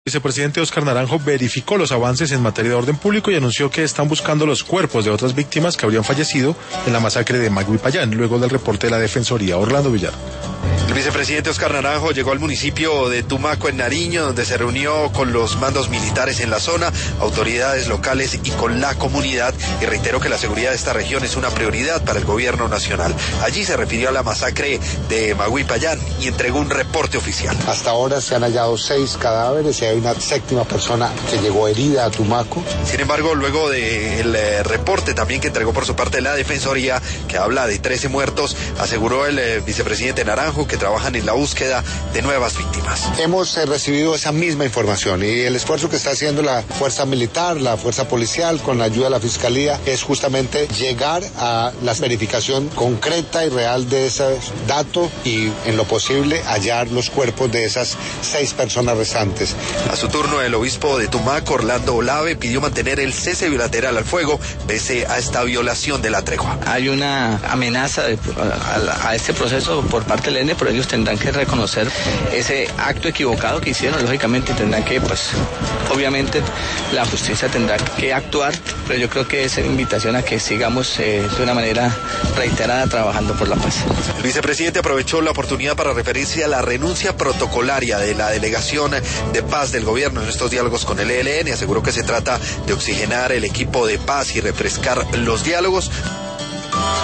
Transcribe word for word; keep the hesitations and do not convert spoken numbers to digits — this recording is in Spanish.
El vicepresidente Óscar Naranjo verificó los avances en materia de orden público y anunció que están buscando los cuerpos de otras víctimas que habrían fallecido en la masacre de Maguipayán, luego del reporte de la Defensoría. Orlando Villar. El vicepresidente Óscar Naranjo llegó al municipio de Tumaco, en Nariño, donde se reunió con los mandos militares en la zona, autoridades locales y con la comunidad, y reiteró que la seguridad de esta región es una prioridad para el gobierno nacional. Allí se refirió a la masacre de Maguipayán y entregó un reporte oficial. Hasta ahora se han hallado seis cadáveres y hay una séptima persona que llegó herida a Tumaco. Sin embargo, luego del eh, reporte también que entregó por su parte la Defensoría, que habla de trece muertos, aseguró el eh, vicepresidente Naranjo que trabajan en la búsqueda de nuevas víctimas. Hemos eh, recibido esa misma información y el esfuerzo que está haciendo la fuerza militar, la fuerza policial, con la ayuda de la Fiscalía, es justamente llegar a la verificación concreta y real de ese dato y, en lo posible, hallar los cuerpos de esas seis personas restantes. A su turno, el obispo de Tumaco, Orlando Olave, pidió mantener el cese bilateral al fuego pese a esta violación de la tregua. Hay una amenaza de, a, a este proceso por parte del E N, pero ellos tendrán que reconocer ese acto equivocado que hicieron, lógicamente tendrán que, pues, obviamente la justicia tendrá que actuar, pero yo creo que es una invitación a que sigamos eh, de una manera reiterada trabajando por la paz. El vicepresidente aprovechó la oportunidad para referirse a la renuncia protocolaria de la delegación de paz del gobierno en estos diálogos con el E L N, aseguró que se trata de oxigenar el equipo de paz y refrescar los diálogos.